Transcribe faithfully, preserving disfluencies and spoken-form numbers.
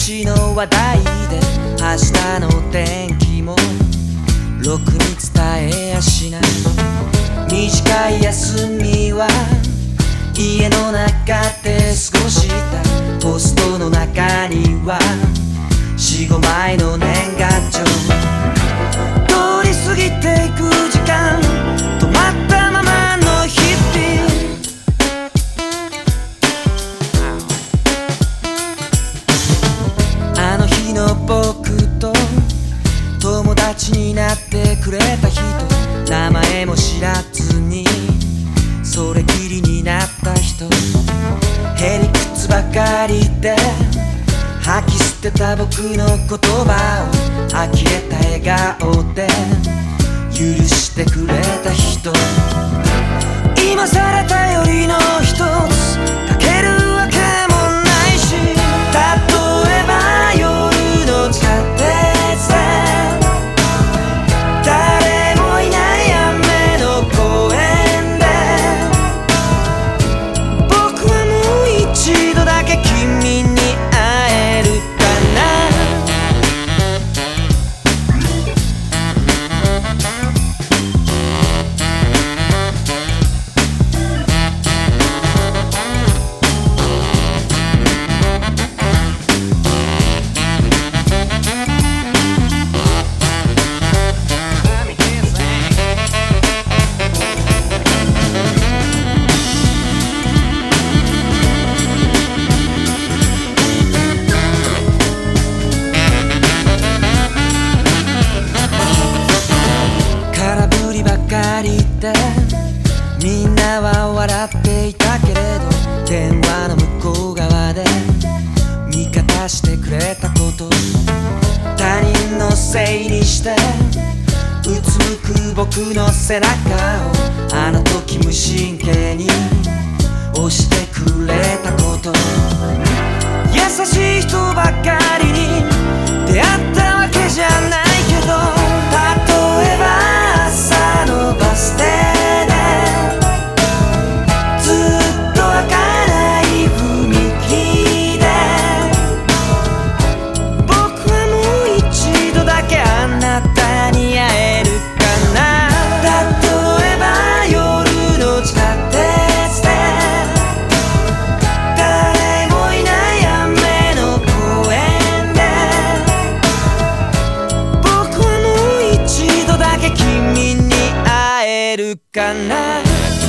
年の話題で明日の天気もろくに伝えやしない。短い休みは家の中で過ごした。ポストの中にはよん、ごまいの年賀状。通り過ぎていく時間、止まったままの日々。あの日の僕と友達になってくれた人、名前も知らずにそれきりになった人、へりくつばかりで吐き捨てた僕の言葉を呆れた笑顔で許してくれた人、今さら頼りの一つかけるわけもないし、例えば夜の地下鉄で誰もいない雨の公園で、僕はもう一度だけ君に会えるかな。みんなは笑っていたけれど、電話の向こう側で味方してくれたこと、他人のせいにしてうつむく僕の背中をあの時無神経に押してくれたこと、優しい人ばかりに出会ったわけじゃないけど、例えば朝のバス停でずっと開かない踏切で、僕はもう一度だけあなたに会えるかな。例えば夜の地下鉄で誰もいない雨の公園で、僕はもう一度だけ君に会えるかな。